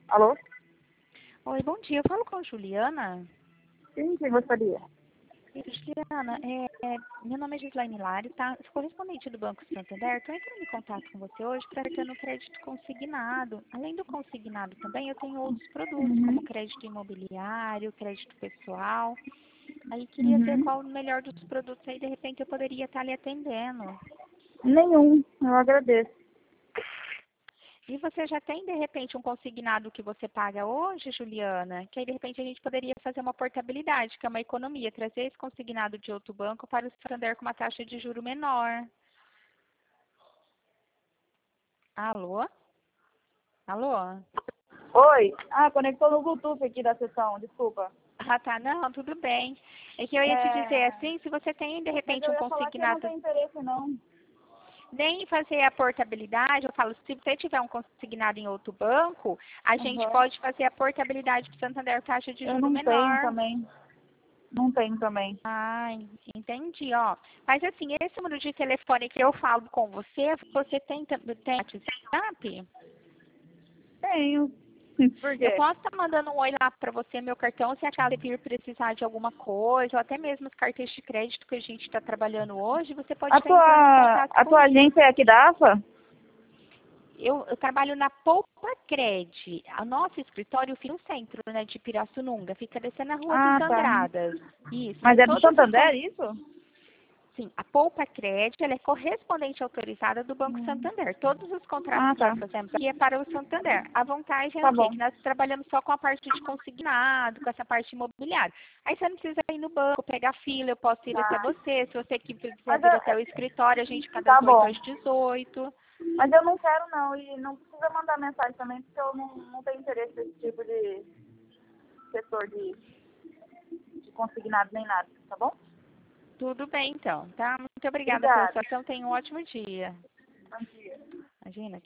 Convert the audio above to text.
Alô? Oi, bom dia. Eu falo com a Juliana. Sim, quem gostaria? Juliana, meu nome é Gislaine Lari, tá? Sou correspondente do Banco Santander. Estou entrando em contato com você hoje para ter no crédito consignado. Além do consignado também, eu tenho outros produtos, como Uhum. crédito imobiliário, crédito pessoal. Aí queria ver Uhum. qual o melhor dos produtos aí, de repente eu poderia estar lhe atendendo. Nenhum, eu agradeço. E você já tem, de repente, um consignado que você paga hoje, Juliana? Que aí, de repente, a gente poderia fazer uma portabilidade, que é uma economia, trazer esse consignado de outro banco para o Santander com uma taxa de juro menor. Alô? Alô? Oi? Ah, conectou no Bluetooth aqui da sessão, desculpa. Ah, tá. Não, tudo bem. É que eu ia te dizer assim, se você tem, de Mas repente, eu um ia falar que eu não consignado, tenho interesse, não. nem fazer a portabilidade, eu falo, se você tiver um consignado em outro banco, a gente Uhum. pode fazer a portabilidade para o Santander com taxa de Eu juro não tenho menor. também. Não tenho também. Ah, entendi, ó. Mas assim, esse número de telefone que eu falo com você, você tem WhatsApp? Tenho. Por Eu quê? posso estar mandando um oi lá para você, meu cartão, se a Casa vir precisar de alguma coisa, ou até mesmo os cartões de crédito que a gente está trabalhando hoje, você pode A estar entrando em tua, contato a tua comigo. agência é aqui da AFA? Eu trabalho na Poupa Cred. O nosso escritório fica no centro, né, de Pirassununga, fica descendo a Rua dos Ah, tá. Andradas. Isso, Mas aí é do todos os Santander, isso? Sim, a Poupa Crédito ela é correspondente autorizada do Banco Hum. Santander. Todos os contratos Ah, que tá. nós fazemos aqui é para o Santander. A vantagem é o Tá quê? bom. Que nós trabalhamos só com a parte de consignado, com essa parte imobiliária. Aí você não precisa ir no banco, pegar fila, eu posso ir até Tá. você. Se você quiser Mas vir até o escritório, a gente fica das tá 8 bom. às 18. Mas eu não quero não, e não precisa mandar mensagem também, porque eu não tenho interesse nesse tipo de setor de consignado nem nada, tá bom? Tudo bem, então, tá? Muito obrigada pela Obrigada. sua atenção. Tenha um ótimo dia. Bom dia. Imagina.